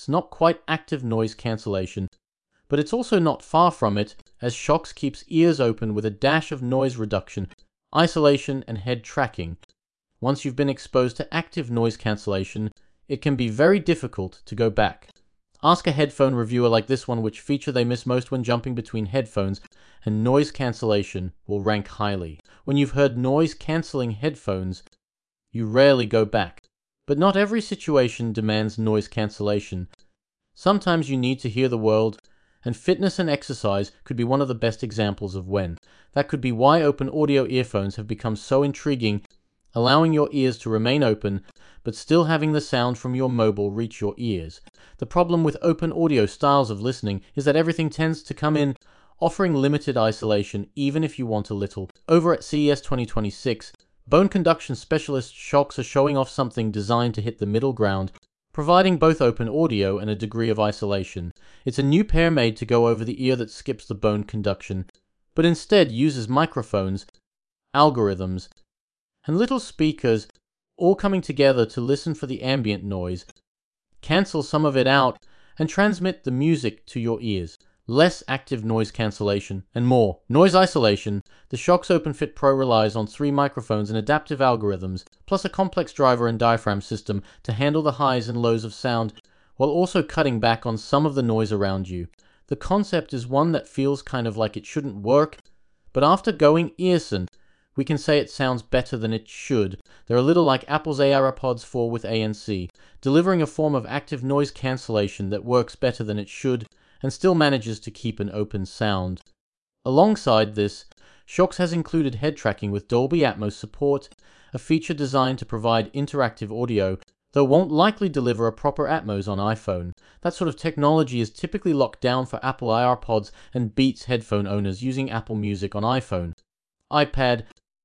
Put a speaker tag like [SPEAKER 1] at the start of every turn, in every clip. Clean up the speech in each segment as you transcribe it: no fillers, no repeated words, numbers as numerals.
[SPEAKER 1] It's not quite active noise cancellation, but it's also not far from it, as Shokz keeps ears open with a dash of noise reduction, isolation, and head tracking. Once you've been exposed to active noise cancellation, it can be very difficult to go back. Ask a headphone reviewer like this one which feature they miss most when jumping between headphones, and noise cancellation will rank highly. When you've heard noise-cancelling headphones, you rarely go back. But not every situation demands noise cancellation. Sometimes you need to hear the world, and fitness and exercise could be one of the best examples of when. That could be why open audio earphones have become so intriguing, allowing your ears to remain open, but still having the sound from your mobile reach your ears. The problem with open audio styles of listening is that everything tends to come in, offering limited isolation even if you want a little. Over at CES 2026, bone conduction specialist Shokz are showing off something designed to hit the middle ground, providing both open audio and a degree of isolation. It's a new pair made to go over the ear that skips the bone conduction, but instead uses microphones, algorithms, and little speakers all coming together to listen for the ambient noise, cancel some of it out, and transmit the music to your ears. Less active noise cancellation, and more noise isolation. The Shokz OpenFit Pro relies on 3 microphones and adaptive algorithms, plus a complex driver and diaphragm system to handle the highs and lows of sound, while also cutting back on some of the noise around you. The concept is one that feels kind of like it shouldn't work, but after going earson, we can say it sounds better than it should. They're a little like Apple's AirPods 4 with ANC, delivering a form of active noise cancellation that works better than it should, and still manages to keep an open sound. Alongside this, Shokz has included head tracking with Dolby Atmos support, a feature designed to provide interactive audio, though won't likely deliver a proper Atmos on iPhone. That sort of technology is typically locked down for Apple AirPods and Beats headphone owners using Apple Music on iPhone, iPad,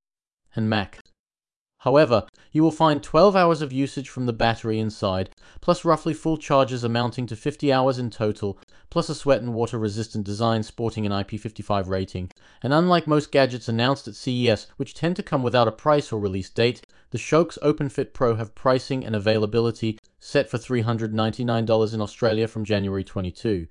[SPEAKER 1] and Mac. However, you will find 12 hours of usage from the battery inside, plus roughly full charges amounting to 50 hours in total, plus a sweat and water resistant design sporting an IP55 rating. And unlike most gadgets announced at CES, which tend to come without a price or release date, the Shokz OpenFit Pro have pricing and availability set for $399 in Australia from January 22.